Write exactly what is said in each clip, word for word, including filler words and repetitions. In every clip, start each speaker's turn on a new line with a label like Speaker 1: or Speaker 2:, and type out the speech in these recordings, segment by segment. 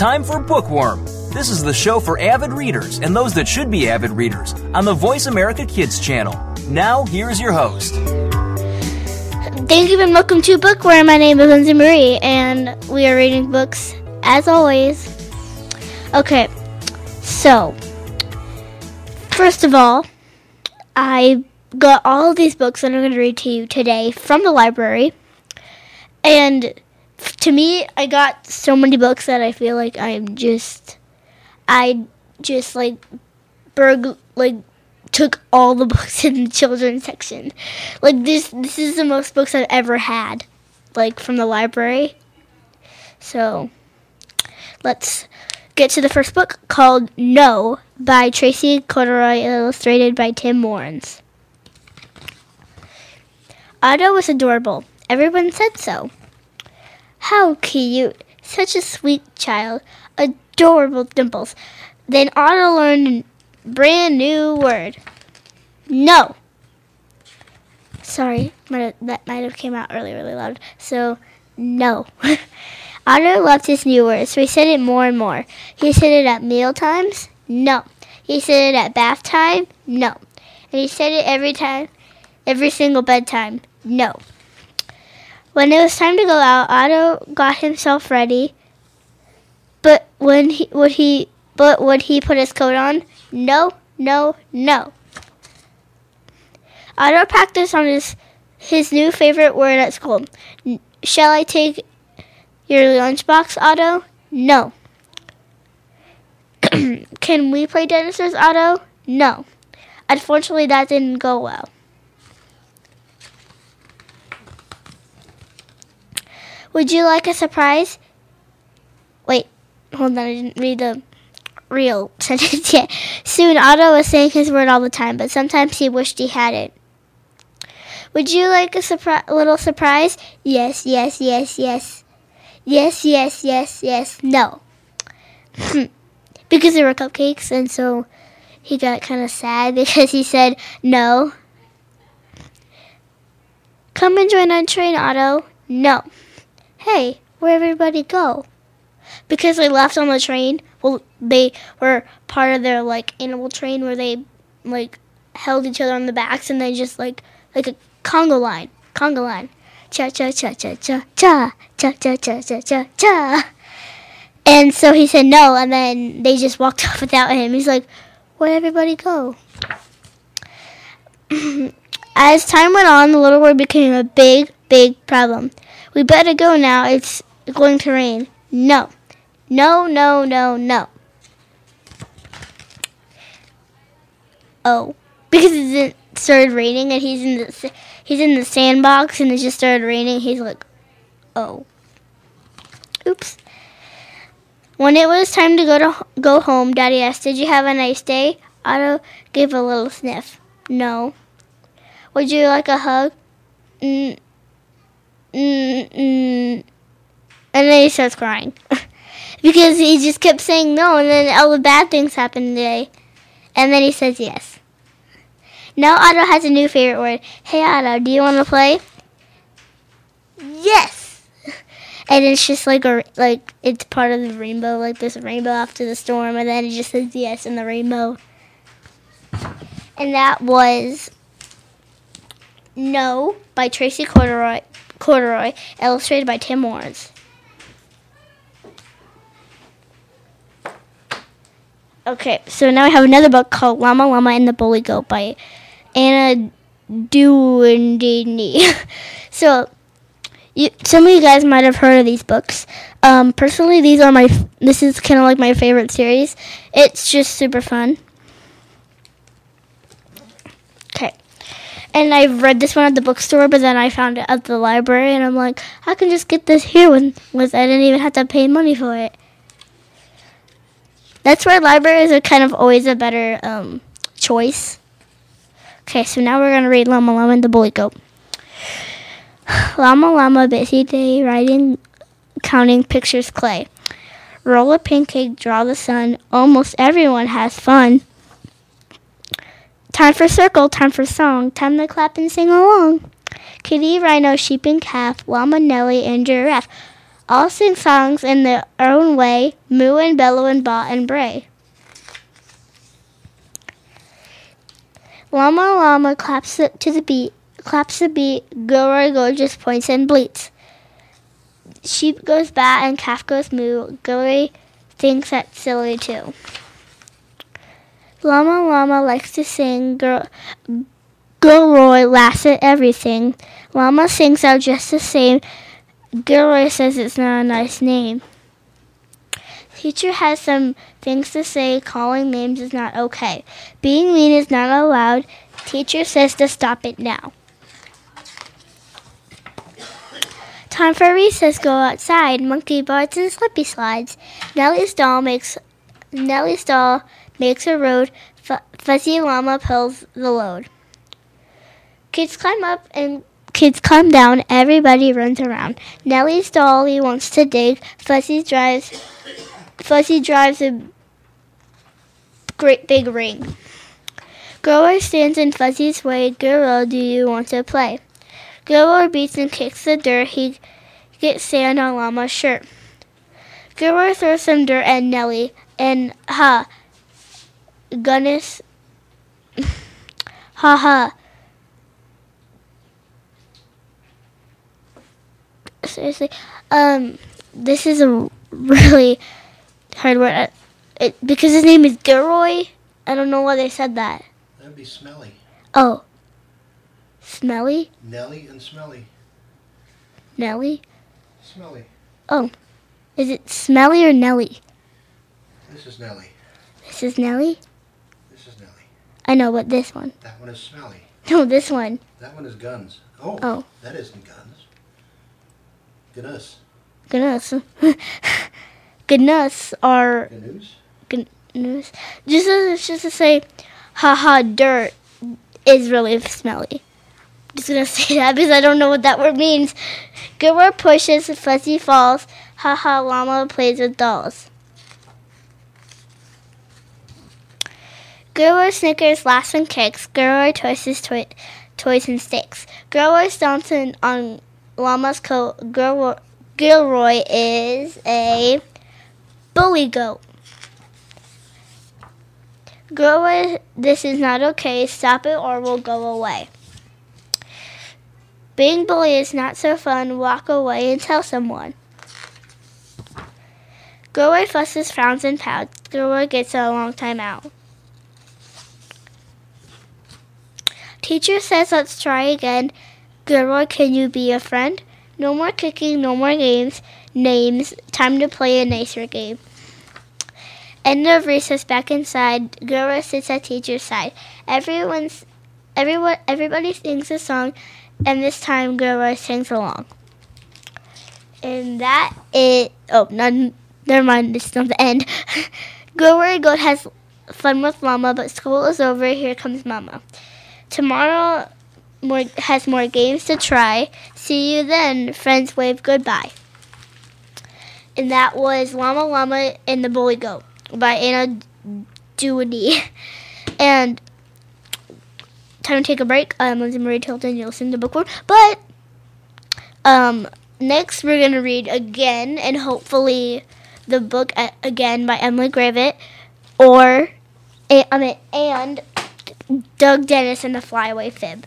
Speaker 1: time for Bookworm. This is the show for avid readers and those that should be avid readers on the Voice America Kids channel. Now, here's your host.
Speaker 2: Thank you and welcome to Bookworm. My name is Lindsay Marie, and we are reading books as always. Okay, so first of all, I got all of these books that I'm going to read to you today from the library, and to me, I got so many books that I feel like I'm just, I just like, burg, like, took all the books in the children's section. Like, this, this is the most books I've ever had, like, from the library. So, let's get to the first book, called No, by Tracy Corderoy, illustrated by Tim Moritz. Otto was adorable. Everyone said so. How cute. Such a sweet child. Adorable dimples. Then Otto learned a brand new word. No. Sorry, might have, that might have came out really, really loud. So, no. Otto loved his new word, so he said it more and more. He said it at meal times. No. He said it at bath time. No. And he said it every time, every single bedtime. No. When it was time to go out, Otto got himself ready. But when he would he but would he put his coat on? No, no, no. Otto practiced on his his new favorite word at school. Shall I take your lunchbox, Otto? No. Can we play dinosaurs, Otto? No. Unfortunately, that didn't go well. Would you like a surprise? Wait, hold on, I didn't read the real sentence yet. Soon, Otto was saying his word all the time, but sometimes he wished he hadn't. Would you like a surpri- little surprise? Yes, yes, yes, yes. Yes, yes, yes, yes, no. Because there were cupcakes, and so he got kind of sad because he said no. Come and join our train, Otto. No. Hey, where'd everybody go? Because they left on the train. Well, they were part of their, like, animal train where they, like, held each other on the backs and they just, like, like a conga line. Conga line. Cha-cha-cha-cha-cha-cha. Cha-cha-cha-cha-cha-cha. And so he said no, and then they just walked off without him. He's like, where'd everybody go? As time went on, the little word became a big, big problem. We better go now. It's going to rain. No. No, no, no, no. Oh. Because it started raining and he's in the he's in the sandbox and it just started raining. He's like, oh. Oops. When it was time to go to go home, Daddy asked, did you have a nice day? Otto gave a little sniff. No. Would you like a hug? Mm. Mm-mm. And then he starts crying. Because he just kept saying no, and then all the bad things happened today. And then he says yes. Now Otto has a new favorite word. Hey Otto, do you want to play? Yes! And it's just like a like it's part of the rainbow, like there's a rainbow after the storm, and then it just says yes in the rainbow. And that was No by Tracy Corderoy. Corduroy, illustrated by Tim Moritz. Okay, so now we have another book called Llama Llama and the Bully Goat by Anna Duendini. So, you, some of you guys might have heard of these books. Um, personally, these are my. This is kind of like my favorite series. It's just super fun. Okay. And I've read this one at the bookstore, but then I found it at the library, and I'm like, I can just get this here when, with I didn't even have to pay money for it. That's why libraries are kind of always a better um, choice. Okay, so now we're going to read Llama Llama and the Bully Goat. Llama Llama, busy day, writing, counting, pictures, clay. Roll a pancake, draw the sun, almost everyone has fun. Time for circle, time for song, time to clap and sing along. Kitty, rhino, sheep, and calf, llama, Nellie, and giraffe. all sing songs in their own way, moo and bellow and baa and bray. Llama llama claps to the beat, claps the beat, Gilroy gorgeous points and bleats. Sheep goes baa and calf goes moo, Gilroy thinks that's silly too. Llama llama likes to sing, Gil- Gilroy laughs at everything. Llama sings out just the same, Gilroy says it's not a nice name. Teacher has some things to say, calling names is not okay. Being mean is not allowed, teacher says to stop it now. Time for recess, go outside, monkey bars and slippy slides. Nellie's doll makes Nellie's doll makes a road, F- Fuzzy Llama pulls the load. Kids climb up and kids climb down, everybody runs around. Nellie's dolly wants to dig, Fuzzy drives Fuzzy drives a great big ring. Gilroy stands in Fuzzy's way, Gilroy, do you want to play? Gilroy beats and kicks the dirt, he gets sand on Llama's shirt. Gilroy throws some dirt at Nellie, and ha, goodness, ha ha. Seriously, um, this is a really hard word. It, it, because his name is Gilroy, I don't know why they said that.
Speaker 3: That'd be Smelly.
Speaker 2: Oh. Smelly?
Speaker 3: Nellie and Smelly.
Speaker 2: Nellie?
Speaker 3: Smelly.
Speaker 2: Oh. Is it Smelly or Nellie?
Speaker 3: This is Nellie.
Speaker 2: This is Nellie?
Speaker 3: This is Nellie.
Speaker 2: I know, but this one.
Speaker 3: That one is Smelly.
Speaker 2: No, this one.
Speaker 3: That one is Guns. Oh.
Speaker 2: Oh.
Speaker 3: That isn't Guns. Goodness.
Speaker 2: Goodness. Goodness are...
Speaker 3: Goodness?
Speaker 2: Goodness. Just to, just to say, haha, dirt is really smelly. Just gonna say that because I don't know what that word means. Gilroy pushes, Fuzzy falls. Haha, Llama plays with dolls. Gilroy snickers, laughs and kicks. Gilroy tosses toy, toys and sticks. Gilroy stomps on Llama's coat. Gilroy, Gilroy is a bully goat. Gilroy, this is not okay. Stop it or we'll go away. Being bully is not so fun. Walk away and tell someone. Gilroy fusses, frowns, and pouts. Gilroy gets a long time out. Teacher says, let's try again. Gilroy, can you be a friend? No more kicking, no more games. Names. Time to play a nicer game. End of recess, back inside. Gilroy sits at teacher's side. Everyone's, everyone, everybody sings a song. And this time, Gilroy sings along. And that is... Oh, none, never mind. It's not the end. Gilroy Goat has fun with Llama, but school is over. Here comes Mama. Tomorrow more, has more games to try. See you then. Friends wave goodbye. And that was Llama Llama and the Bully Goat by Anna Doody. And... time to take a break. I'm Lindsay Marie Tilton. You'll listen to Bookworm. But um, next we're going to read again, and hopefully the book a- again by Emily Gravett, or a- I mean, and Doug Dennis and the Flyaway Fib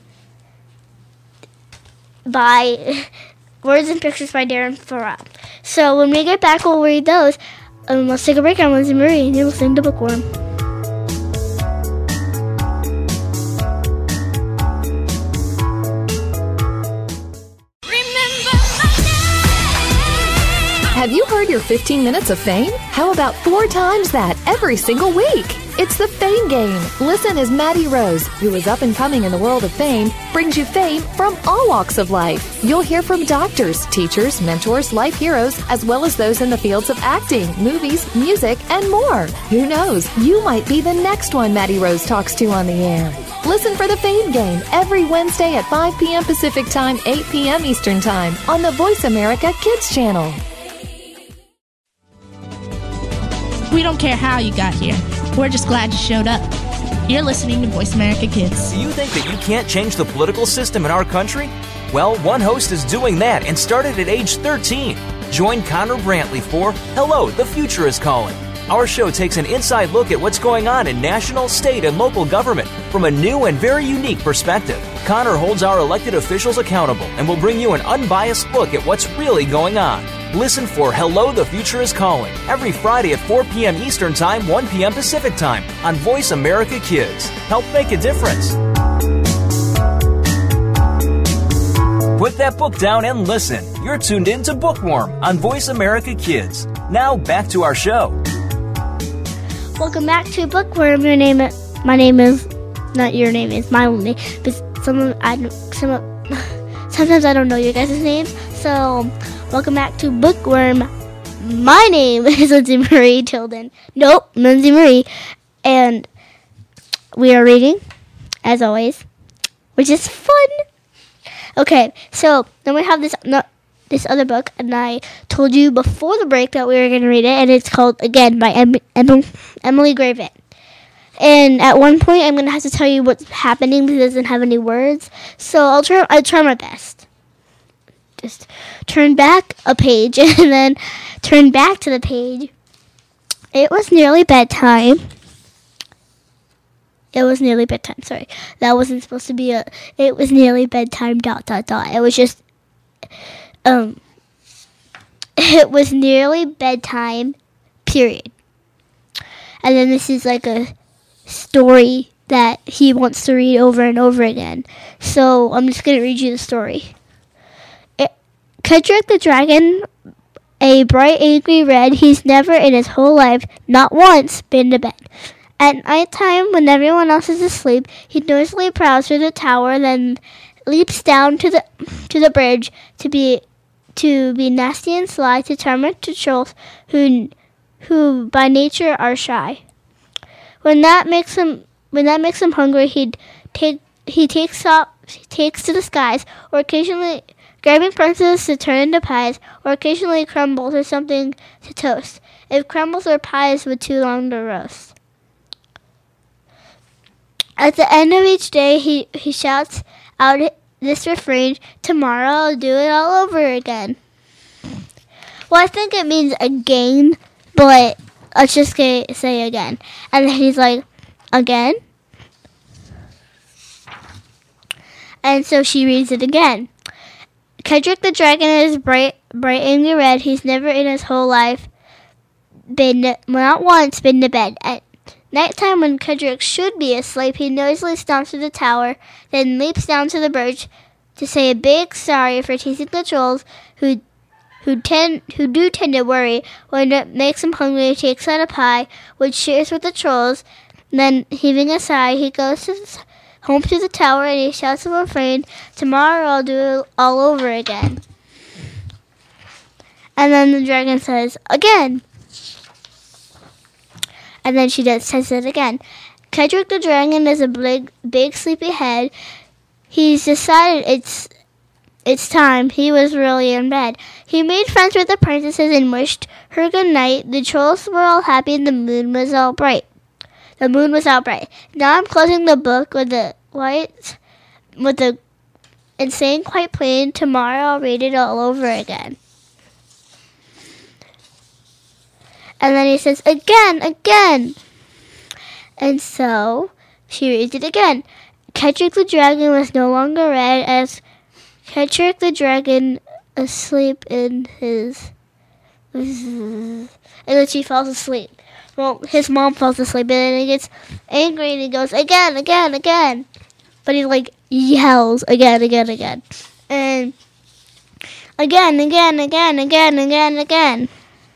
Speaker 2: by Words and Pictures by Darren Farrell. So when we get back, we'll read those. Um, let's take a break. I'm Lindsay Marie, and you're listening to Bookworm.
Speaker 4: Have you heard your fifteen minutes of fame? How about four times that every single week? It's the Fame Game. Listen as Maddie Rose, who is up and coming in the world of fame, brings you fame from all walks of life. You'll hear from doctors, teachers, mentors, life heroes, as well as those in the fields of acting, movies, music, and more. Who knows? You might be the next one Maddie Rose talks to on the air. Listen for the Fame Game every Wednesday at five p.m. Pacific Time, eight p.m. Eastern Time on the Voice America Kids channel.
Speaker 5: We don't care how you got here. We're just glad you showed up. You're listening to Voice America Kids.
Speaker 1: Do you think that you can't change the political system in our country? Well, one host is doing that and started at age thirteen. Join Connor Brantley for Hello, the Future is Calling. Our show takes an inside look at what's going on in national, state, and local government from a new and very unique perspective. Connor holds our elected officials accountable and will bring you an unbiased look at what's really going on. Listen for Hello, the Future is Calling every Friday at four p.m. Eastern Time, one p.m. Pacific Time on Voice America Kids. Help make a difference. Put that book down and listen. You're tuned in to Bookworm on Voice America Kids. Now back to our show.
Speaker 2: Welcome back to Bookworm. Your name, my name is not your name. It's my own name. But some of I some of, sometimes I don't know your guys' names. So welcome back to Bookworm. My name is Lindsay Marie Tilden. Nope, Lindsay Marie, and we are reading, as always, which is fun. Okay, so then we have this no, this other book, and I told you before the break that we were going to read it, and it's called Again by em- em- Emily Gravett. And at one point, I'm going to have to tell you what's happening because it doesn't have any words. So I'll try. I'll try my best. Just turn back a page, and then turn back to the page. It was nearly bedtime. It was nearly bedtime. Sorry, that wasn't supposed to be a. It was nearly bedtime. Dot dot dot. It was just. Um. It was nearly bedtime. Period. And then this is like a story that he wants to read over and over again. So I'm just gonna read you the story. It, Cedric the Dragon, a bright angry red. He's never in his whole life, not once, been to bed. At night time, when everyone else is asleep, he noisily prowls through the tower, then leaps down to the to the bridge to be to be nasty and sly, to torment the trolls who who by nature are shy. When that makes him when that makes him hungry, he'd take he takes up he takes to the skies, or occasionally grabbing princesses to turn into pies, or occasionally crumbles or something to toast. If crumbles or pies were too long to roast. At the end of each day, he, he shouts out this refrain, tomorrow I'll do it all over again. Well, I think it means again, but let's just say, say again. And then he's like, again? And so she reads it again. Cedric the Dragon is bright, bright angry red. He's never in his whole life been, not once, been to bed. At nighttime, when Cedric should be asleep, he noisily stomps to the tower, then leaps down to the bridge to say a big sorry for teasing the trolls who who tend who do tend to worry. When it makes him hungry, he takes out a pie, which shares with the trolls. Then, heaving a sigh, he goes to the, home to the tower and he shouts a refrain, tomorrow I'll do it all over again. And then the dragon says, again. And then she does says it again. Cedric the Dragon is a big, big sleepy head. He's decided it's it's time. He was really in bed. He made friends with the princesses and wished her good night. The trolls were all happy and the moon was all bright. The moon was all bright. Now I'm closing the book with the lights, with the and saying quite plain, tomorrow I'll read it all over again. And then he says, again, again. And so she reads it again. Cedric the Dragon was no longer red, as Cedric the Dragon asleep in his... And then she falls asleep. Well, his mom falls asleep, and then he gets angry, and he goes, again, again, again. But he, like, yells again, again, again. And again, again, again, again, again, again.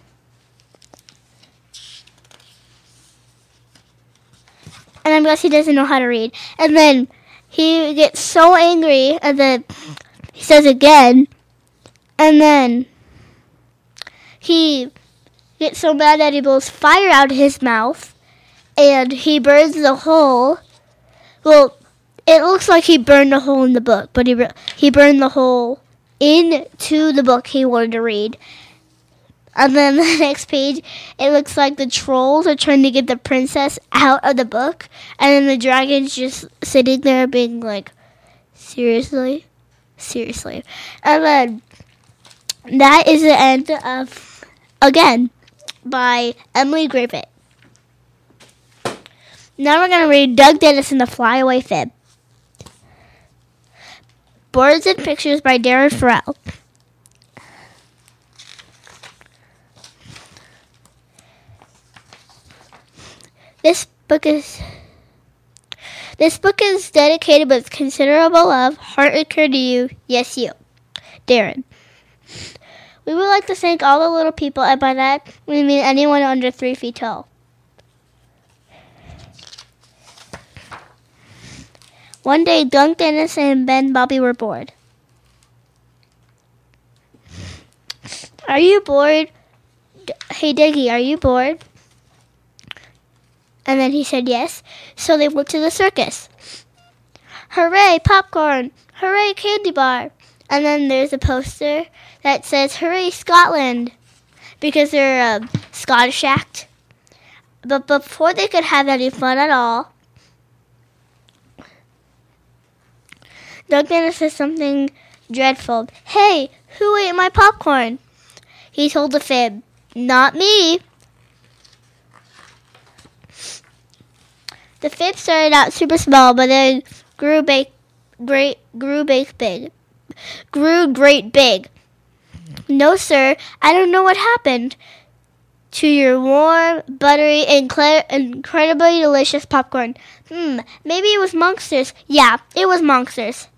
Speaker 2: And I guess he doesn't know how to read. And then he gets so angry, and then he says again. And then he gets so mad that he blows fire out of his mouth, and he burns the hole. Well, it looks like he burned a hole in the book, but he he burned the hole into the book he wanted to read. And then the next page, it looks like the trolls are trying to get the princess out of the book. And then the dragon's just sitting there being like, seriously? Seriously. And then that is the end of Again by Emily Griffith. Now we're going to read Doug Dennis and the Flyaway Fib. Birds and Pictures by Darren Farrell. This book is This book is dedicated with considerable love, heart, and care to you. Yes, you. Darren. We would like to thank all the little people, and by that we mean anyone under three feet tall. One day, Doug Dennis and Ben Bobby were bored. Are you bored? D- hey, Diggy, are you bored? And then he said yes, so they went to the circus. Hooray, popcorn! Hooray, candy bar! And then there's a poster that says, Hooray, Scotland! Because they're a Scottish act. But before they could have any fun at all, Doug Dennis says something dreadful. Hey, who ate my popcorn? He told a fib. Not me. The fib started out super small, but then grew big, great, grew big, big, grew great big. No, sir, I don't know what happened to your warm, buttery, incre- incredibly delicious popcorn. Hmm, maybe it was Monsters. Yeah, it was Monsters.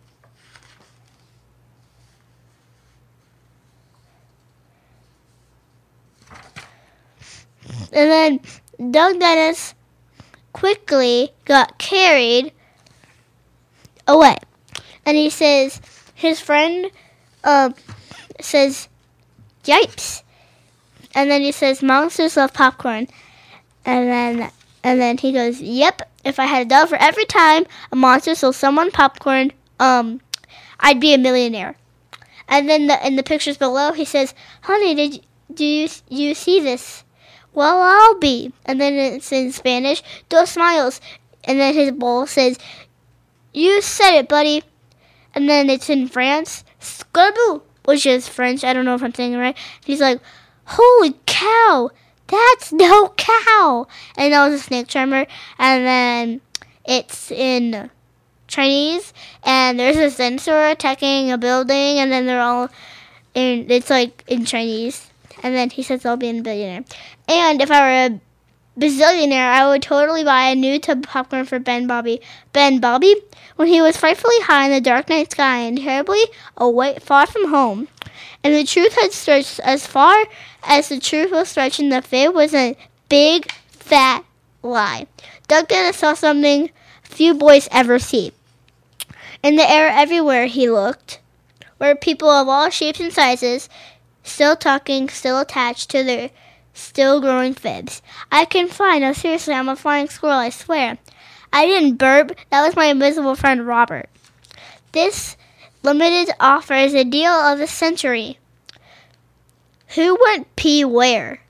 Speaker 2: And then Doug Dennis quickly got carried away. And he says, his friend uh, says, yipes. And then he says, monsters love popcorn. And then and then he goes, yep, if I had a dollar for every time a monster sold someone popcorn, um, I'd be a millionaire. And then the, in the pictures below, he says, honey, did you, do you, you see this? Well, I'll be. And then it's in Spanish, dos smiles. And then his bowl says, you said it, buddy. And then it's in France, scarabou, which is French. I don't know if I'm saying it right. He's like, holy cow, that's no cow. And that was a snake charmer. And then it's in Chinese. And there's a centaur attacking a building. And then they're all in, it's like in Chinese. And then he says I'll be a billionaire. And if I were a bazillionaire, I would totally buy a new tub of popcorn for Ben Bobby. Ben Bobby, when he was frightfully high in the dark night sky and terribly away, far from home. And the truth had stretched as far as the truth was stretching. The fib was a big, fat lie. Doug Dennis saw something few boys ever see. In the air everywhere he looked were people of all shapes and sizes, still talking, still attached to their still growing fibs. I can fly. No, seriously, I'm a flying squirrel, I swear. I didn't burp. That was my invisible friend, Robert. This limited offer is a deal of the century. Who went pee where?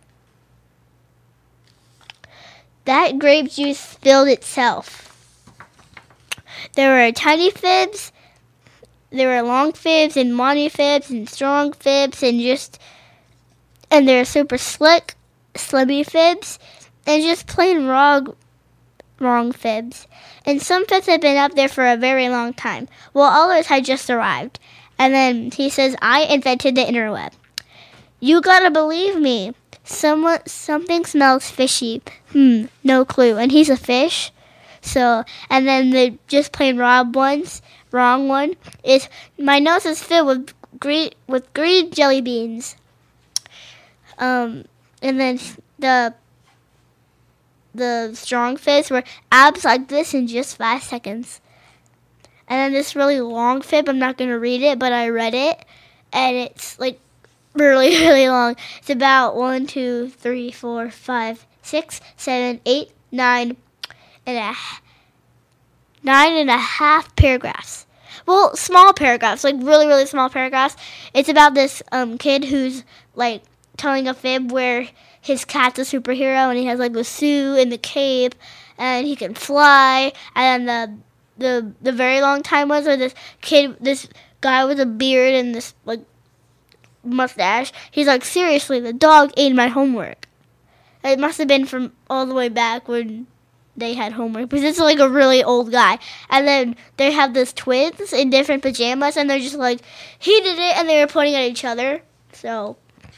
Speaker 2: That grape juice spilled itself. There were tiny fibs, there were long fibs and money fibs and strong fibs and just, and they're super slick, slimy fibs, and just plain wrong, wrong fibs. And some fibs had been up there for a very long time, while others had just arrived. And then he says, I invented the interweb. You gotta believe me. Someone, something smells fishy. Hmm, no clue. And he's a fish. So, and then the just plain wrong ones, wrong one is, my nose is filled with green, with green jelly beans. Um, and then the the strong fibs were abs like this in just five seconds. And then this really long fib, I'm not going to read it, but I read it, and it's like really, really long. It's about one, two, three, four, five, six, seven, eight, nine, and a nine and a half paragraphs. Well, small paragraphs, like really, really small paragraphs. It's about this um kid who's like telling a fib where his cat's a superhero and he has like the suit and the cape and he can fly. And then the the the very long time was where this kid, this guy with a beard and this like mustache. He's like, seriously, the dog ate my homework. It must have been from all the way back when they had homework, because it's like a really old guy. And then they have these twins in different pajamas, and they're just like, he did it, and they were pointing at each other. So,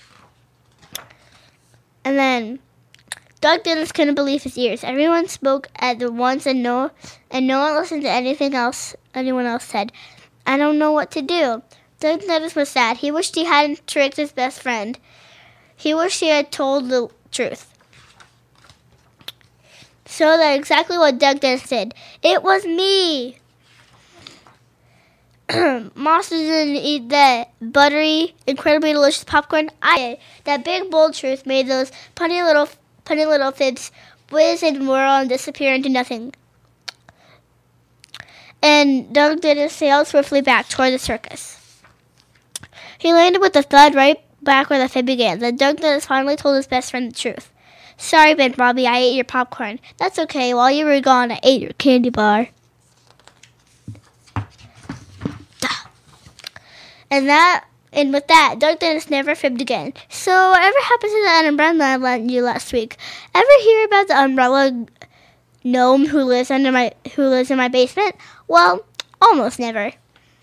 Speaker 2: and then Doug Dennis couldn't believe his ears. Everyone spoke at the once, and no, and no one listened to anything else anyone else said. I don't know what to do. Doug Dennis was sad. He wished he hadn't tricked his best friend. He wished he had told the truth. So that's exactly what Doug Dennis did. It was me. Monster didn't eat that buttery, incredibly delicious popcorn. I did. That big, bold truth made those punny little, punny little fibs whiz and whirl and disappear into nothing. And Doug Dennis sailed swiftly back toward the circus. He landed with a thud right back where the fib began. Then Doug Dennis finally told his best friend the truth. Sorry, Ben Bobby, I ate your popcorn. That's okay. While you were gone, I ate your candy bar. And that, and with that, Doug Dennis never fibbed again. So, whatever happened to that umbrella I lent you last week? Ever hear about the umbrella gnome who lives under my who lives in my basement? Well, almost never.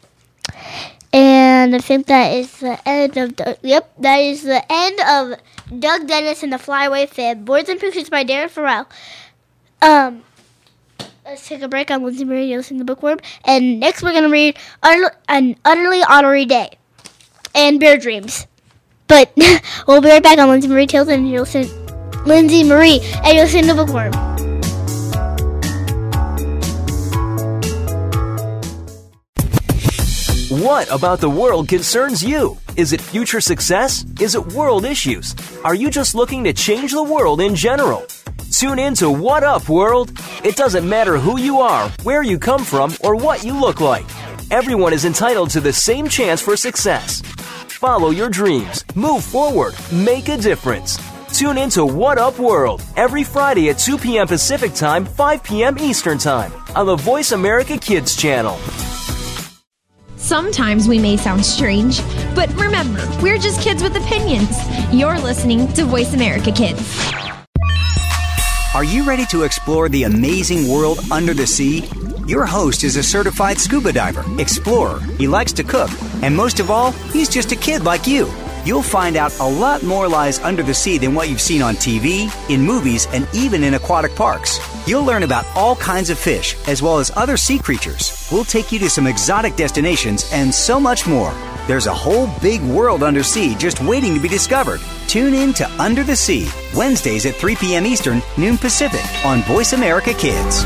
Speaker 2: And I think that is the end of the, yep, that is the end of Doug Dennis and the Flyaway Fib. Words and pictures by Darren Farrell. Um, let's take a break. I'm Lindsay Marie. You're listening to Bookworm. And next we're going to read Utter- An Utterly Honorary Day and Bear Dreams. But we'll be right back on Lindsay Marie Tales, and you're listening, Lindsay Marie, and you're listening to Bookworm.
Speaker 1: What about the world concerns you? Is it future success? Is it world issues? Are you just looking to change the world in general? Tune in to What Up, World! It doesn't matter who you are, where you come from, or what you look like. Everyone is entitled to the same chance for success. Follow your dreams, move forward, make a difference. Tune in to What Up, World! Every Friday at two p.m. Pacific Time, five p.m. Eastern Time on the Voice America Kids channel.
Speaker 6: Sometimes we may sound strange, but remember, we're just kids with opinions. You're listening to Voice America Kids.
Speaker 7: Are you ready to explore the amazing world under the sea? Your host is a certified scuba diver, explorer. He likes to cook, and most of all, he's just a kid like you. You'll find out a lot more lies under the sea than what you've seen on T V, in movies, and even in aquatic parks. You'll learn about all kinds of fish, as well as other sea creatures. We'll take you to some exotic destinations and so much more. There's a whole big world under sea just waiting to be discovered. Tune in to Under the Sea, Wednesdays at three p.m. Eastern, noon Pacific, on Voice America Kids.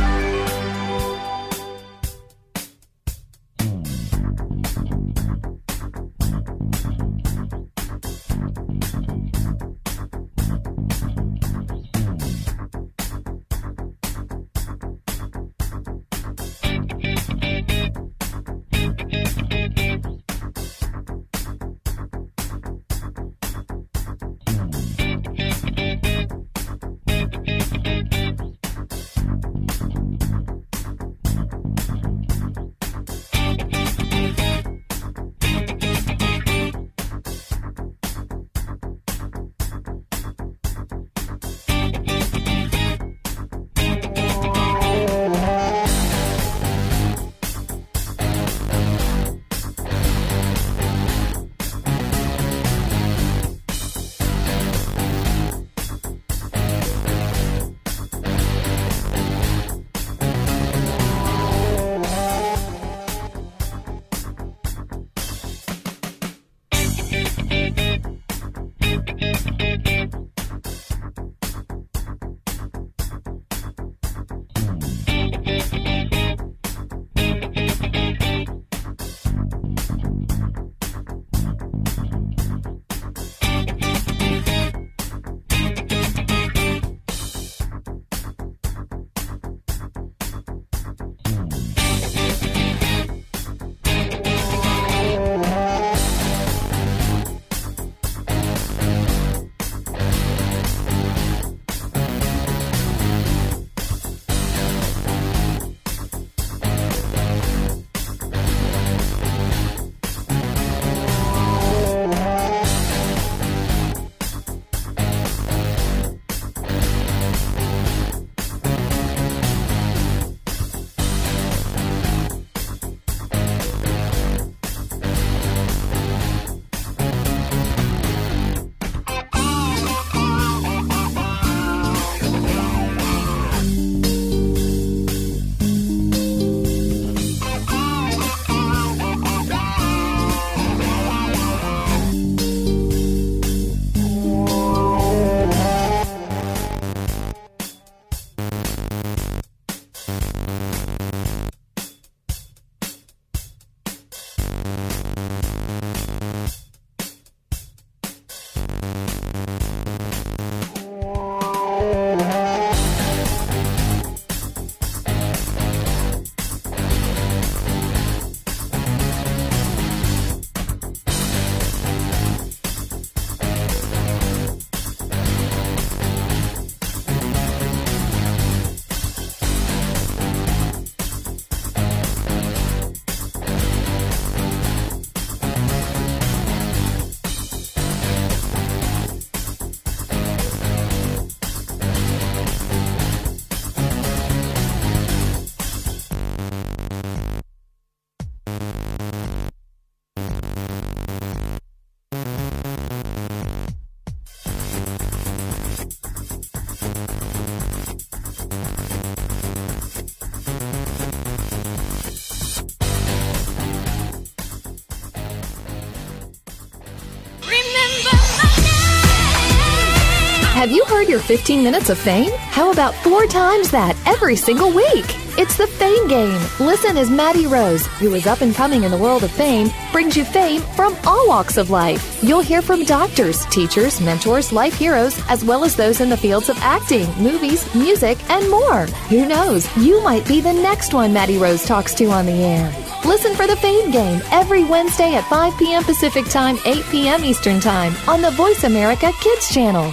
Speaker 4: Have you heard your fifteen minutes of fame? How about four times that every single week? It's the Fame Game. Listen as Maddie Rose, who is up and coming in the world of fame, brings you fame from all walks of life. You'll hear from doctors, teachers, mentors, life heroes, as well as those in the fields of acting, movies, music, and more. Who knows? You might be the next one Maddie Rose talks to on the air. Listen for the Fame Game every Wednesday at five p.m. Pacific Time, eight p.m. Eastern Time on the Voice America Kids channel.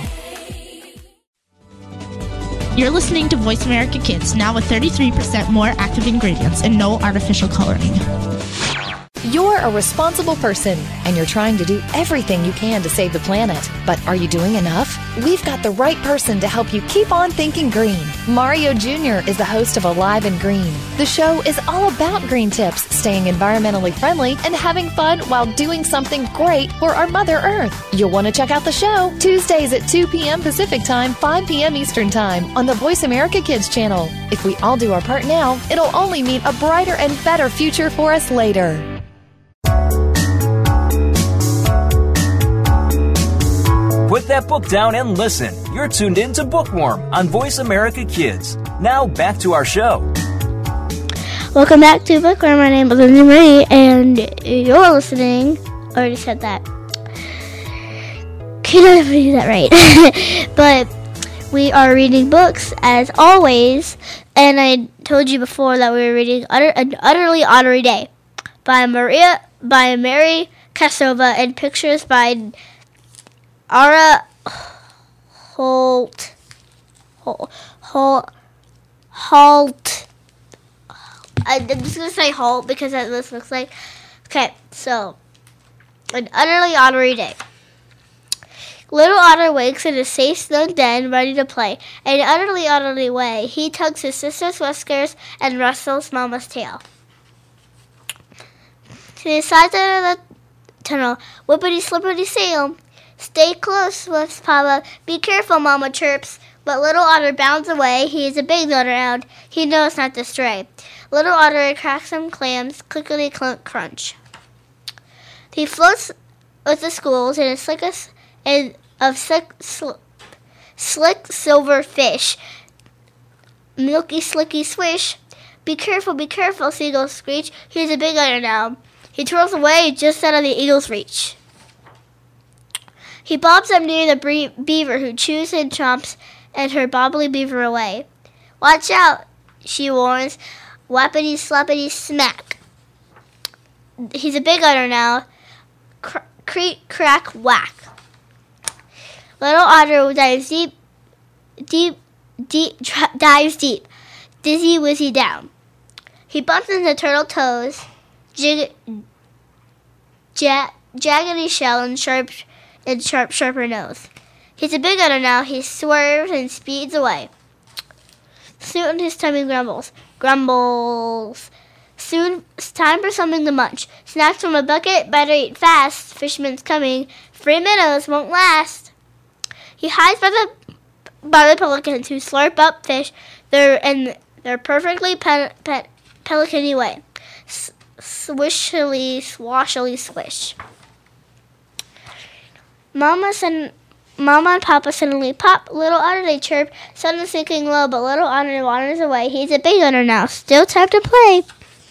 Speaker 5: You're listening to Voice America Kids, now with thirty-three percent more active ingredients and no artificial coloring.
Speaker 4: You're a responsible person, and you're trying to do everything you can to save the planet. But are you doing enough? We've got the right person to help you keep on thinking green. Mario Junior is the host of Alive and Green. The show is all about green tips, staying environmentally friendly, and having fun while doing something great for our Mother Earth. You'll want to check out the show Tuesdays at two p.m. Pacific Time, five p.m. Eastern Time on the Voice America Kids channel. If we all do our part now, it'll only mean a brighter and better future for us later.
Speaker 1: Put that book down and listen. You're tuned in to Bookworm on Voice America Kids. Now back to our show.
Speaker 2: Welcome back to Bookworm. My name is Lindsay Marie, and you're listening. I already said that. Can I never do that right? But we are reading books as always, and I told you before that we were reading Utter, An Utterly Honorary Day by Maria by Mary Kasova and pictures by Ara Holt, Holt, Holt, Holt. I'm just going to say Holt because that's what this looks like. Okay, so, An Utterly Honorary Day. Little Otter wakes in a safe, snug den, ready to play. In an utterly honorary way, he tugs his sister's whiskers and rustles Mama's tail. To the side of the tunnel, whippity-slippity sail. Stay close, whiffs Papa. Be careful, Mama chirps. But Little Otter bounds away. He is a big otter hound. He knows not to stray. Little Otter cracks some clams, clickety-clunk crunch. He floats with the schools in a slick and of slick, sl- slick silver fish. Milky, slicky swish. Be careful, be careful, seagulls screech. He's a big otter now. He twirls away just out of the eagle's reach. He bobs up near the bre- beaver who chews and chomps and her bobbly beaver away. Watch out, she warns. Whappity slappity smack. He's a big otter now. Cr- creak, crack, whack. Little Otter dives deep, deep, deep, tra- dives deep. Dizzy whizzy down. He bumps into turtle toes, jig- ja- jaggedy shell and sharp and sharp, sharper nose. He's a big otter now. He swerves and speeds away. Soon his tummy grumbles, grumbles. Soon it's time for something to munch. Snacks from a bucket, better eat fast. Fisherman's coming. Free minnows won't last. He hides by the by the pelicans who slurp up fish. They're in their perfectly pe- pe- pelican-y way. S- swishily, swashily swish. Mama and Mama and Papa suddenly pop. Little Otter they chirp. Sun is sinking low, but Little Otter wanders away. He's a big otter now. Still time to play.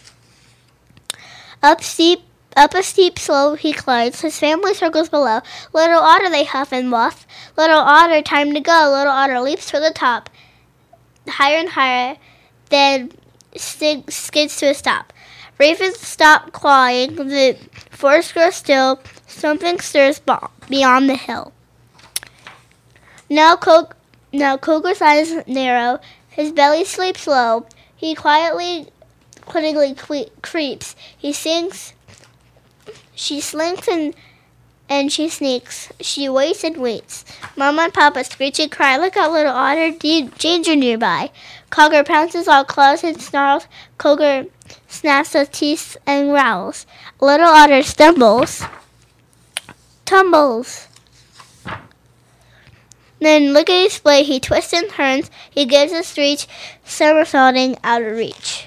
Speaker 2: Up steep, up a steep slope he climbs. His family circles below. Little Otter they huff and muff. Little Otter, time to go. Little Otter leaps to the top, higher and higher, then sk- skids to a stop. Ravens stop clawing. The forest grows still. Something stirs beyond the hill. Now, Cog- now Cougar's eyes narrow. His belly sleeps low. He quietly, clinically que- creeps. He sinks. She slinks and and she sneaks. She waits and waits. Mama and Papa screech and cry. Look out, Little Otter, D- danger nearby. Cougar pounces all claws and snarls. Cougar snaps his teeth and growls. Little Otter stumbles, tumbles. Then lickety split, he twists and turns. He gives a screech, somersaulting out of reach.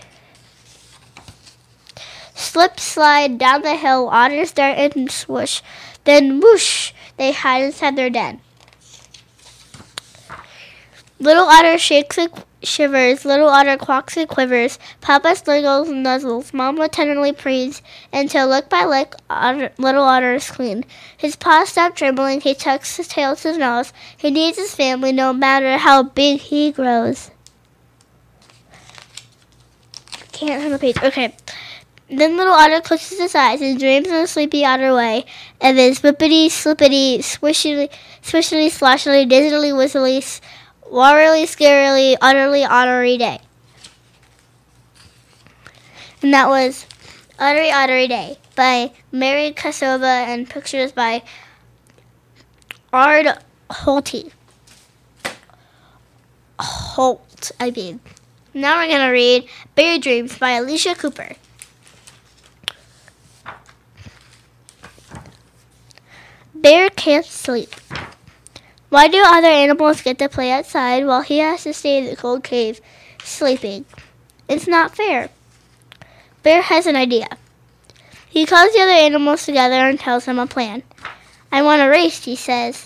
Speaker 2: Slip, slide down the hill. Otters dart and swoosh. Then whoosh, they hide inside their den. Little Otter shakes and shivers, Little Otter quacks and quivers, Papa snuggles and nuzzles, Mama tenderly prees, until lick by lick, otter, Little Otter is clean. His paws stop trembling, he tucks his tail to his nose, he needs his family no matter how big he grows. Can't find the page. Okay. Then Little Otter closes his eyes and dreams in a sleepy otter way, and then swippity, slippity, swishily, swishily, sloshily, dizzily, whistly, warily, scarily, utterly, ottery day. And that was Uttery Ottery Day by Mary Kasova and pictures by Ard Holty. Holt, I mean. Now we're going to read Bear Dreams by Alicia Cooper. Bear can't sleep. Why do other animals get to play outside while he has to stay in the cold cave sleeping? It's not fair. Bear has an idea. He calls the other animals together and tells them a plan. I want to race, he says.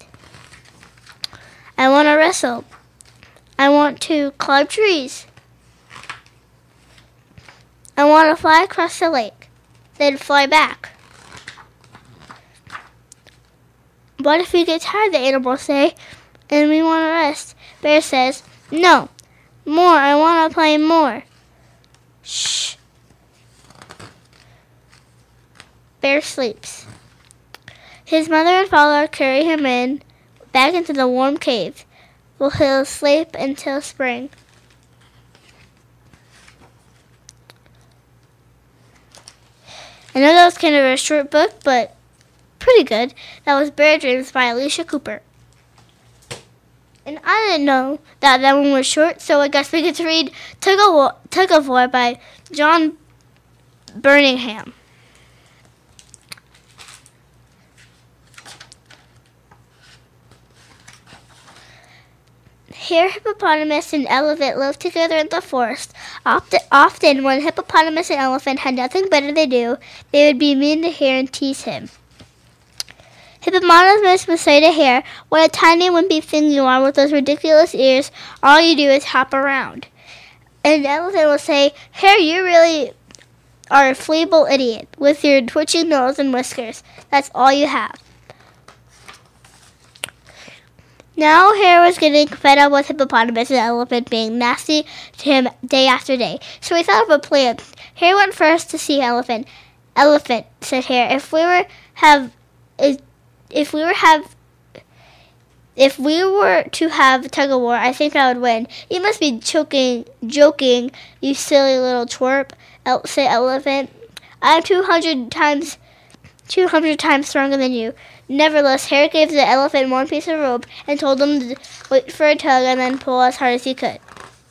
Speaker 2: I want to wrestle. I want to climb trees. I want to fly across the lake, then fly back. What if we get tired, the animals say, and we want to rest? Bear says, no, more, I want to play more. Shh. Bear sleeps. His mother and father carry him in, back into the warm cave, where he'll sleep until spring. I know that was kind of a short book, but pretty good. That was Bear Dreams by Alicia Cooper. And I didn't know that that one was short, so I guess we get to read Tug of War, Tug of War by John Birmingham. Hare, hippopotamus, and elephant lived together in the forest. Often, often, when hippopotamus and elephant had nothing better to do, they would be mean to Hare and tease him. Hippopotamus would say to Hare, what a tiny wimpy thing you are with those ridiculous ears. All you do is hop around. And the elephant would say, Hare, you really are a fleeble idiot with your twitching nose and whiskers. That's all you have. Now Hare was getting fed up with hippopotamus and elephant being nasty to him day after day. So he thought of a plan. Hare went first to see elephant. Elephant, said Hare, if we were have if we were have if we were to have tug of war, I think I would win. You must be joking joking, you silly little twerp, said elephant. I'm two hundred times two hundred times stronger than you. Nevertheless, Hare gave the elephant one piece of rope and told him to wait for a tug and then pull as hard as he could.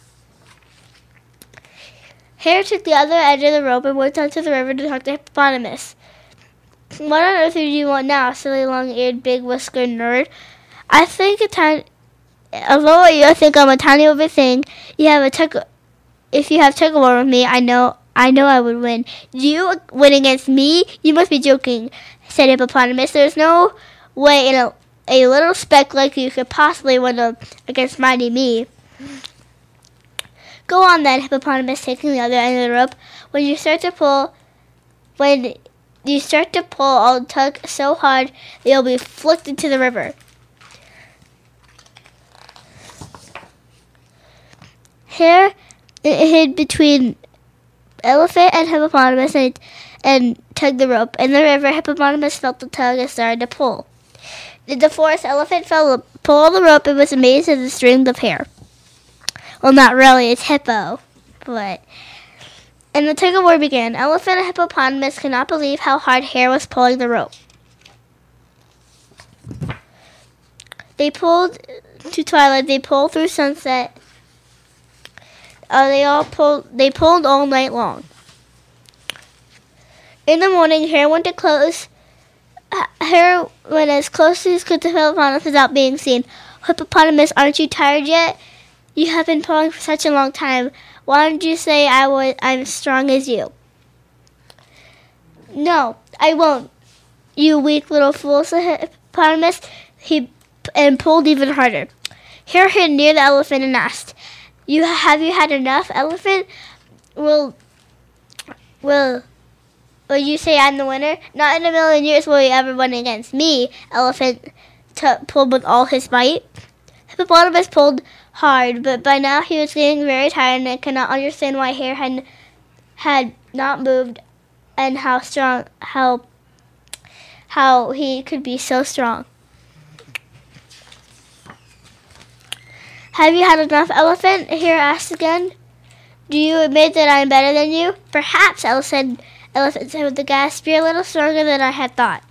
Speaker 2: Hare took the other edge of the rope and went down to the river to talk to Hippopotamus. What on earth do you want now, silly long-eared, big-whiskered nerd? I think a tiny... Although you think I'm a tiny little thing, you have a tug... If you have tug of war with me, I know... I know I would win. You win against me? You must be joking, said Hippopotamus. There's no way in a, a little speck like you could possibly win a, against mighty me. Go on then, Hippopotamus, taking the other end of the rope. When you start to pull, when you start to pull, I'll tug so hard that you'll be flicked into the river. Hare hid between elephant and hippopotamus and, and tugged the rope. In the river, hippopotamus felt the tug and started to pull. In the forest, elephant felt pull the rope and was amazed at the strength of Hare. Well, not really, it's hippo, but... And the tug of war began. Elephant and hippopotamus could not believe how hard Hare was pulling the rope. They pulled to twilight. They pulled through sunset. Uh, they all pulled. They pulled all night long. In the morning, Hare went to close. Hare went as close as he could to Hippopotamus without being seen. Hippopotamus, aren't you tired yet? You have been pulling for such a long time. Why don't you say I was? I'm as strong as you? No, I won't. You weak little fool, said Hippopotamus. He and pulled even harder. Hare hid near the elephant and asked, "You have you had enough, elephant? Will will will you say I'm the winner? Not in a million years will you ever win against me." Elephant t- pulled with all his might. Hippopotamus pulled hard, but by now he was getting very tired and could not understand why Hare had had not moved and how strong how how he could be so strong. "Have you had enough, elephant?" Hare asked again. "Do you admit that I am better than you?" "Perhaps," elephant, elephant said with a gasp. "You're a little stronger than I had thought."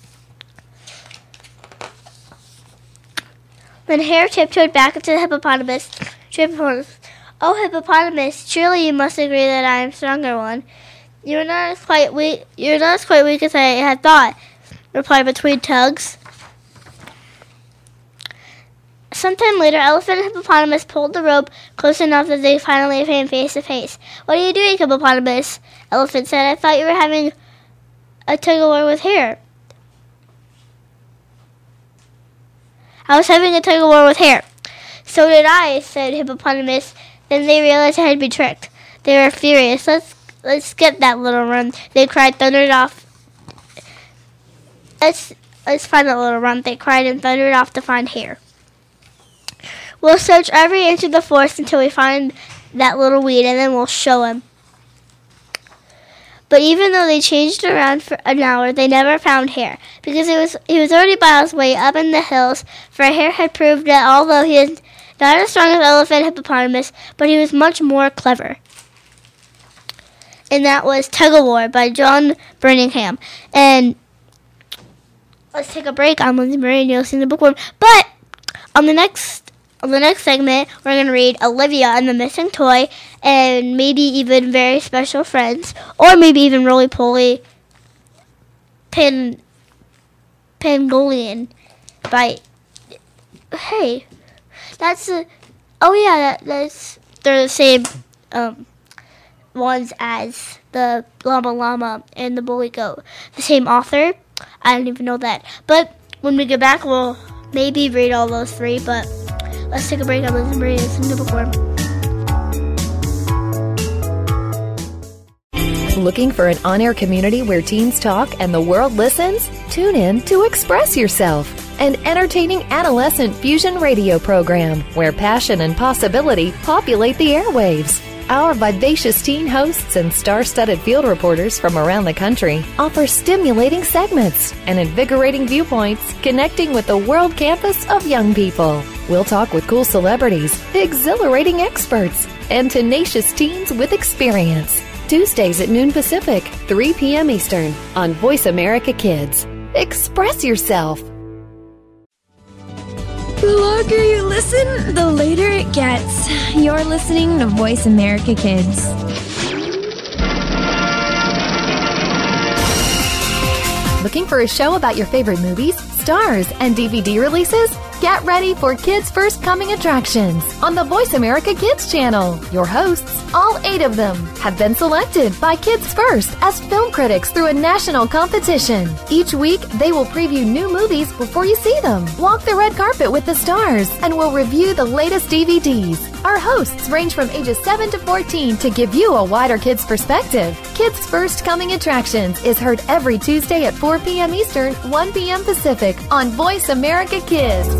Speaker 2: Then Hare tiptoed back up to the hippopotamus. hippopotamus. "Oh, hippopotamus, surely you must agree that I am stronger one." You're not as quite weak. You're not as quite weak as I had thought," replied between tugs. Sometime later, Elephant and Hippopotamus pulled the rope close enough that they finally came face to face. "What are you doing, Hippopotamus?" Elephant said. "I thought you were having a tug-of-war with Hare." "I was having a tug-of-war with Hare." "So did I," said Hippopotamus. Then they realized they had been tricked. They were furious. Let's let's get that little run," they cried, thundered off. Let's let's find that little run, they cried and thundered off to find Hare. "We'll search every inch of the forest until we find that little weed, and then we'll show him." But even though they changed around for an hour, they never found Hare, because it was he was already miles away up in the hills, for Hare had proved that although he is not as strong as Elephant Hippopotamus, but he was much more clever. And that was Tug-of-War by John Birmingham. And let's take a break. I'm Lindsay Marie, and you're listening to Bookworm. But on the next on the next segment, we're going to read Olivia and the Missing Toy, and maybe even Very Special Friends, or maybe even Roly Poly Pan Pangolian by. Hey, that's a. Oh yeah, that, that's they're the same um, ones as the Llama Llama and the Bully Goat. The same author. I don't even know that. But when we get back, we'll maybe read all those three. But let's take a break. I'm Lindsay Marie. Listen to Bookworm.
Speaker 4: Looking for an on-air community where teens talk and the world listens? Tune in to Express Yourself, an entertaining adolescent fusion radio program where passion and possibility populate the airwaves. Our vivacious teen hosts and star-studded field reporters from around the country offer stimulating segments and invigorating viewpoints connecting with the world campus of young people. We'll talk with cool celebrities, exhilarating experts, and tenacious teens with experience. Tuesdays at noon Pacific, three p.m. Eastern on Voice America Kids. Express yourself.
Speaker 6: The longer you listen, the later it gets. You're listening to Voice America Kids.
Speaker 4: Looking for a show about your favorite movies, stars, and D V D releases? Get ready for Kids' First Coming attractions on the Voice America Kids channel. Your hosts, all eight of them, have been selected by Kids First as film critics through a national competition. Each week, they will preview new movies before you see them, walk the red carpet with the stars, and will review the latest D V Ds. Our hosts range from ages seven to fourteen to give you a wider kids' perspective. Kids First Coming Attractions is heard every Tuesday at four p.m. Eastern, one p.m. Pacific on Voice America Kids.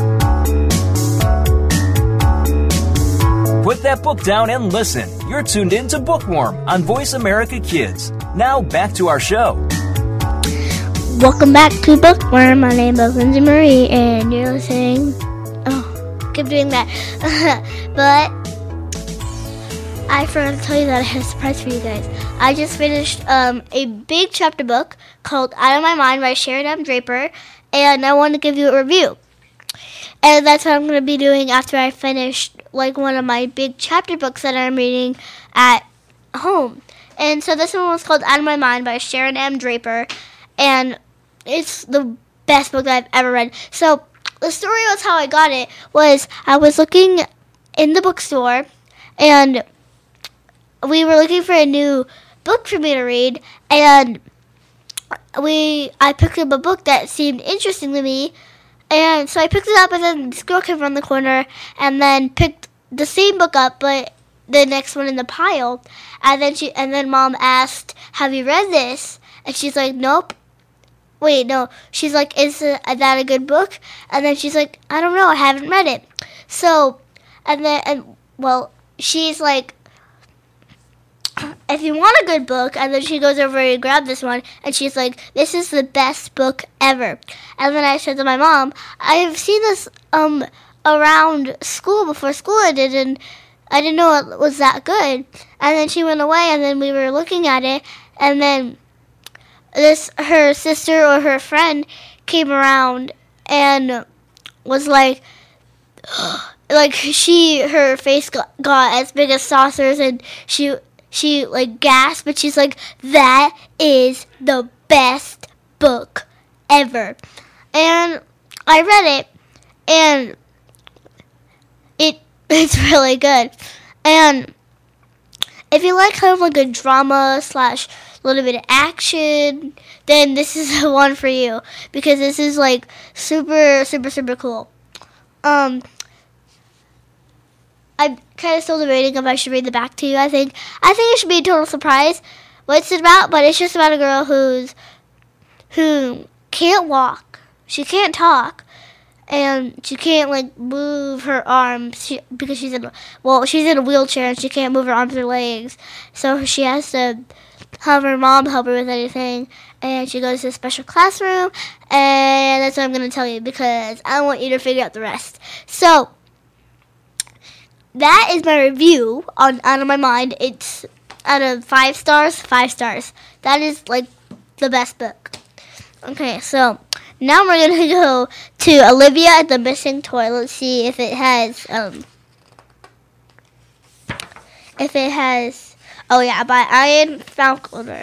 Speaker 1: Put that book down and listen. You're tuned in to Bookworm on Voice America Kids. Now back to our show.
Speaker 2: Welcome back to Bookworm. My name is Lindsay Marie, and you're listening. Oh, keep doing that. But I forgot to tell you that I have a surprise for you guys. I just finished um, a big chapter book called Out of My Mind by Sharon M. Draper, and I want to give you a review. And that's what I'm going to be doing after I finish like one of my big chapter books that I'm reading at home. And so this one was called Out of My Mind by Sharon M. Draper, and it's the best book that I've ever read. So the story was how I got it was I was looking in the bookstore, and we were looking for a new book for me to read, and we I picked up a book that seemed interesting to me, And so I picked it up, and then this girl came around the corner and then picked the same book up, but the next one in the pile. And then she, and then Mom asked, "Have you read this?" And she's like, "Nope." Wait, no. She's like, "Is uh, that a good book?" And then she's like, "I don't know. I haven't read it." So, and then, and well, she's like, "If you want a good book," and then she goes over and grabs this one, and she's like, "This is the best book ever." And then I said to my mom, "I've seen this um around school before school ended, and I didn't know it was that good." And then she went away, and then we were looking at it, and then this her sister or her friend came around and was like, like she her face got, got as big as saucers, and she. She, like, gasped, but she's like, "That is the best book ever." And I read it, and it it's really good. And if you like kind of like a drama slash a little bit of action, then this is the one for you, because this is, like, super, super, super cool. Um... I'm kind of still debating if I should read the back to you. I think I think it should be a total surprise what it's about, but it's just about a girl who's who can't walk, she can't talk, and she can't like move her arms she, because she's in well she's in a wheelchair and she can't move her arms or legs, so she has to have her mom help her with anything, and she goes to a special classroom, and that's what I'm going to tell you because I want you to figure out the rest. So that is my review on Out of My Mind. It's out of five stars, five stars. That is, like, the best book. Okay, so now we're going to go to Olivia and the Missing Toy. Let's see if it has, um, if it has, oh yeah, by Ian Falconer.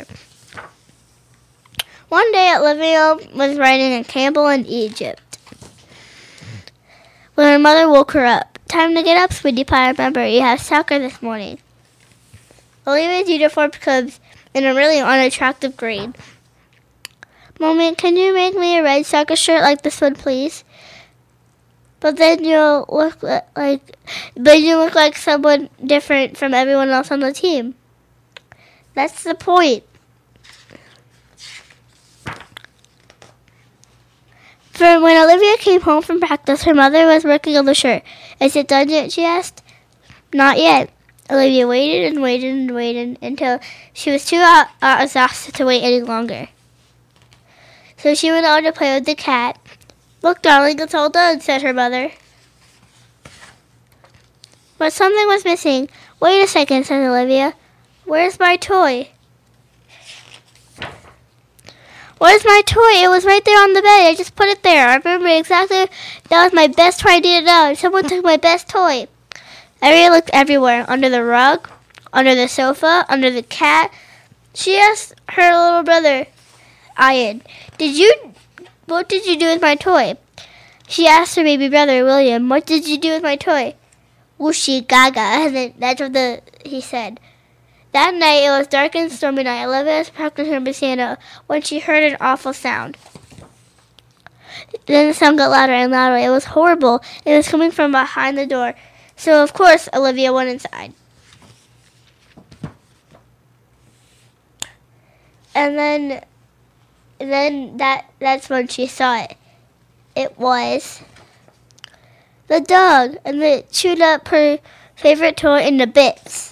Speaker 2: One day, Olivia was riding a camel in Egypt when her mother woke her up. "Time to get up, sweetie pie. Remember, you have soccer this morning." Olivia's uniform comes in a really unattractive green. "Mommy, can you make me a red soccer shirt like this one, please? But then you'll look like, but you look like someone different from everyone else on the team." "That's the point." For when Olivia came home from practice, her mother was working on the shirt. "Is it done yet?" she asked. "Not yet." Olivia waited and waited and waited until she was too uh, uh, exhausted to wait any longer. So she went on to play with the cat. "Look, darling, it's all done," said her mother. But something was missing. "Wait a second," said Olivia. "Where's my toy?" "Where's my toy? It was right there on the bed. I just put it there. I remember exactly. That was my best toy I didn't know. Someone took my best toy." Ariel looked everywhere. Under the rug, under the sofa, under the cat. She asked her little brother, Ian, "Did you, what did you do with my toy?" She asked her baby brother, William, "What did you do with my toy?" "Whooshy gaga," and then that's what the, he said. That night, it was dark and stormy night. Olivia was practicing her piano when she heard an awful sound. Then the sound got louder and louder. It was horrible. It was coming from behind the door. So, of course, Olivia went inside. And then, and then that that's when she saw it. It was the dog, and it chewed up her favorite toy into bits.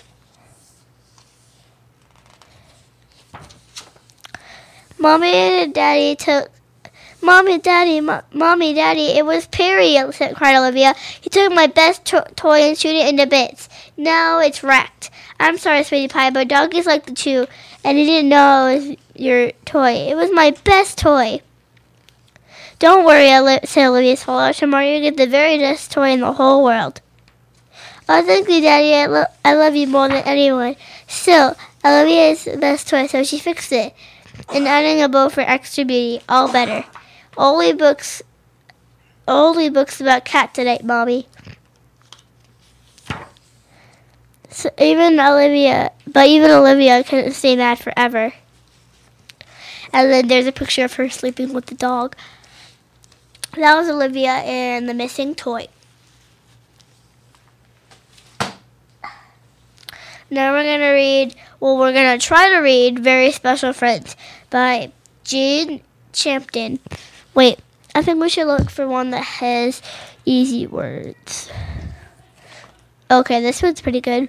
Speaker 2: Mommy and Daddy took, Mommy, Daddy, Mo- Mommy, Daddy, it was Perry, cried Olivia. "He took my best to- toy and chewed it into bits. Now it's wrecked." "I'm sorry, sweetie pie, but doggies like to chew, and he didn't know it was your toy. It was my best toy." "Don't worry," said Olivia's father. "Tomorrow you get the very best toy in the whole world." "Oh, thank you, Daddy. I, lo- I love you more than anyone." Still, Olivia is the best toy, so she fixed it. And adding a bow for extra beauty, all better. Only books, only books about cat tonight, Mommy. So even Olivia, but even Olivia couldn't stay mad forever. And then there's a picture of her sleeping with the dog. That was Olivia and the Missing Toy. Now we're going to read, well, we're going to try to read Very Special Friends by Jane Champion. Wait, I think we should look for one that has easy words. Okay, this one's pretty good.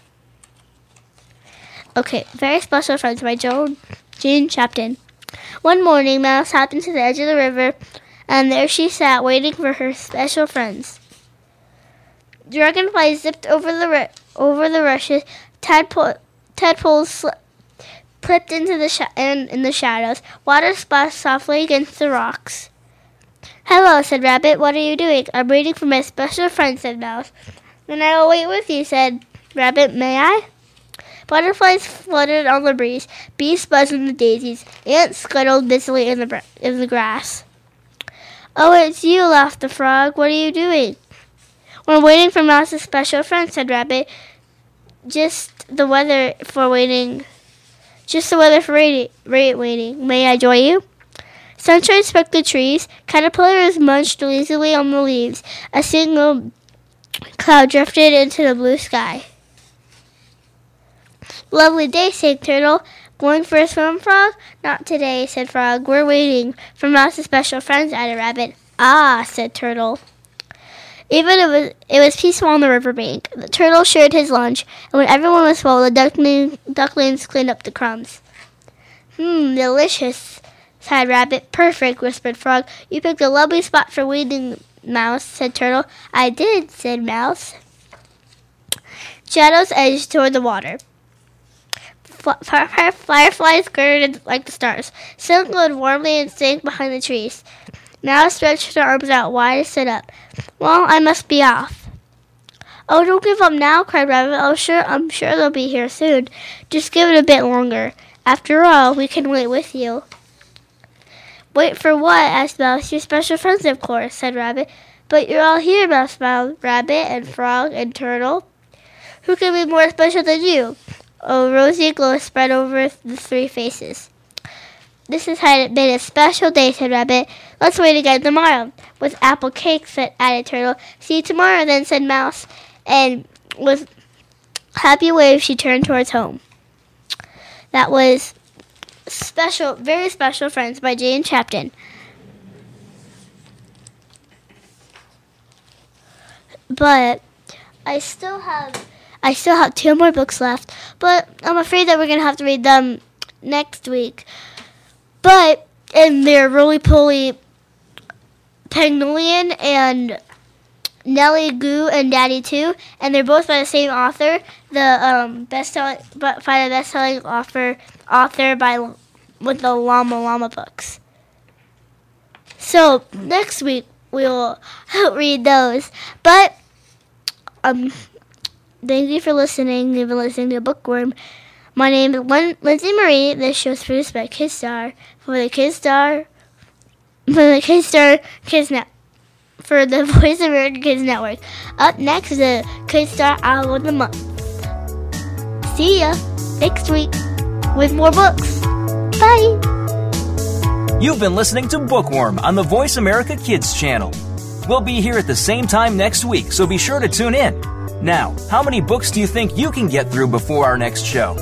Speaker 2: Okay, Very Special Friends by Joan, Jane Champion. One morning, Mouse happened to the edge of the river, and there she sat waiting for her special friends. Dragonflies zipped over the ri- over the rushes. Tadpole, tadpoles sl- slipped into the sh- in, in the shadows. Water splashed softly against the rocks. "Hello," said Rabbit. "What are you doing?" "I'm waiting for my special friend," said Mouse. "Then I will wait with you," said Rabbit. "May I?" Butterflies fluttered on the breeze. Bees buzzed in the daisies. Ants scuttled busily in the br- in the grass. "Oh, it's you," laughed the frog. "What are you doing?" "We're waiting for Mouse's special friend," said Rabbit. Just the weather for waiting. Just the weather for waiting. waiting. May I join you?" Sunshine struck the trees. Caterpillars munched lazily on the leaves. A single cloud drifted into the blue sky. "Lovely day," said Turtle. "Going for a swim, Frog?" "Not today," said Frog. "We're waiting for Mouse's special friends," added Rabbit. "Ah," said Turtle. Even it was it was peaceful on the riverbank. The turtle shared his lunch, and when everyone was full, the duckling, ducklings cleaned up the crumbs. "Hmm, delicious," sighed Rabbit. "Perfect," whispered Frog. "You picked a lovely spot for waiting, Mouse," said Turtle. "I did," said Mouse. Shadows edged toward the water. Fireflies glittered like the stars. Sun glowed warmly and sank behind the trees. Mouse stretched her arms out wide and stood up. "Well, I must be off." "Oh, don't give up now," cried Rabbit. "Oh, sure, I'm sure they'll be here soon. Just give it a bit longer. After all, we can wait with you." "Wait for what?" asked Mouse. "Your special friends, of course," said Rabbit. "But you're all here," Mouse smiled. "Rabbit and Frog and Turtle. Who can be more special than you?" A rosy glow spread over the three faces. "This has been a special day," said Rabbit. "Let's wait again tomorrow." "With apple cake," said added Turtle. "See you tomorrow then," said Mouse. And with happy wave, she turned towards home. That was special, Very Special Friends by Jane Champion. But I still have I still have two more books left, but I'm afraid that we're gonna have to read them next week. But and they're Roly Poly Pygmalion and Nellie Goo and Daddy Two, and they're both by the same author, the um, best-selling, but by the best-selling author author by with the Llama Llama books. So next week we'll read those. But um, thank you for listening. You've been listening to Bookworm. My name is Lin- Lindsay Marie. This show is produced by Kidstar for the Kidstar for the Kidstar Kids Net for the Voice America Kids Network. Up next is the Kidstar Album of the Month. See ya next week with more books. Bye.
Speaker 1: You've been listening to Bookworm on the Voice America Kids channel. We'll be here at the same time next week, so be sure to tune in. Now, how many books do you think you can get through before our next show?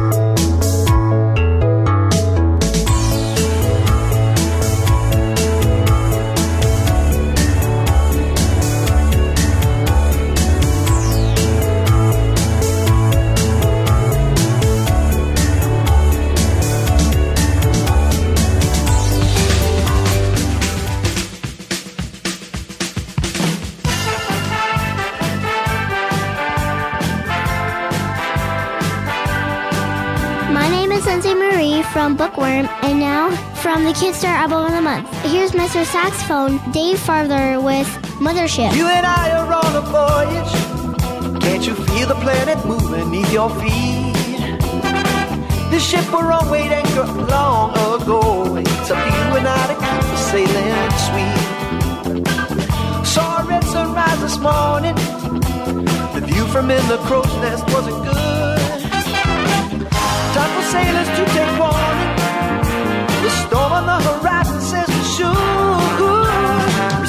Speaker 2: From Bookworm, and now from the Kidstar Album of the Month. Here's Mister Saxophone, Dave Farther with Mothership.
Speaker 8: You and I are on a voyage. Can't you feel the planet moving beneath your feet? The ship we're on weighed anchor long ago. It's up to you and I to keep the sailing sweet. Saw a red sunrise this morning. The view from in the crow's nest wasn't good. Time for sailors to take warning. The storm on the horizon says we should.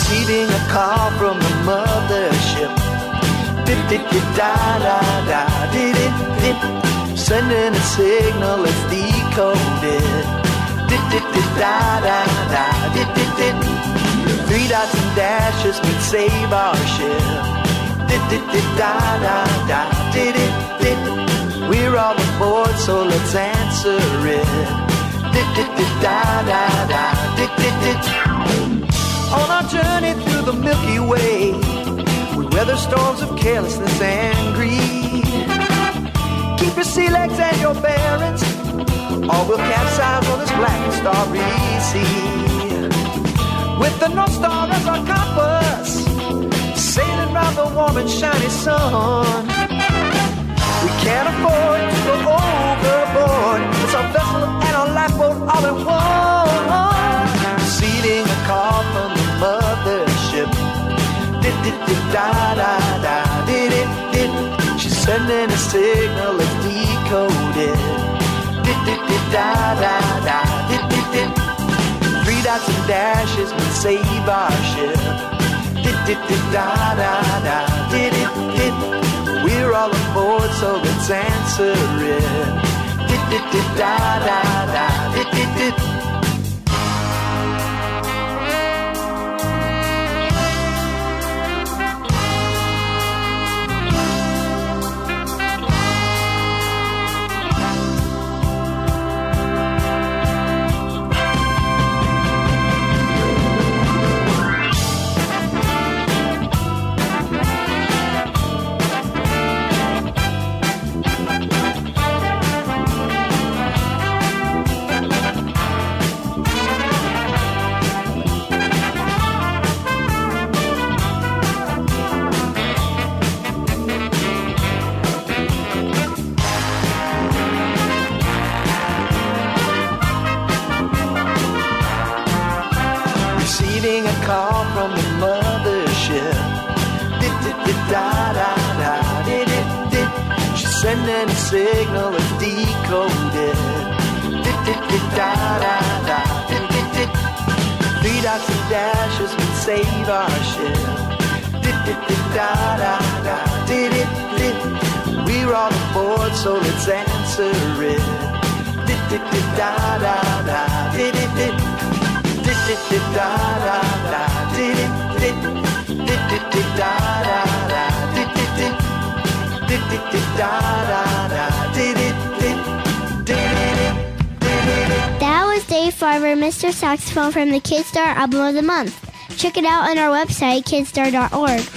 Speaker 8: Did did da da da. Did it did. Sending a signal, it's decoded. Did did did da da da. Did did did. Three dots and dashes can save our ship. Did did did da da da. Did it did. We're all aboard, so let's answer it. Did did did da da da. Did did did. On our journey through the Milky Way, we weather storms of carelessness and greed. Keep your sea legs and your bearings, or we'll capsize on this black and starry sea. With the North Star as our compass, sailing round the warm and shiny sun. We can't afford to go overboard. It's our vessel and our lifeboat all in one. Receiving a call from the mothership. Did did did da da da. Did it did. She's sending a signal, it's decoded. Did did did da da da. Did did did. Three dots and dashes can save our ship. Did did did da da da. Did it did. We're all aboard, so let's answer it. Did did did da da da. Did did did. Call from the mothership. Did did did da da da. Did it did. She's sending a signal, it's decoded. Did did did da da da. Did did did. Three dots and dashes can save our ship. Did did did da da da. Did it did. We're all aboard, so let's answer it. Did did did da da da. Did it did. Did did did da da da. Did it did. Did did did da da da. Did did did. Did did did da da da. Did it did. Did it did it.
Speaker 2: That was Dave Farber, Mister Saxophone from the Kidstar Album of the Month. Check it out on our website, kidstar dot org.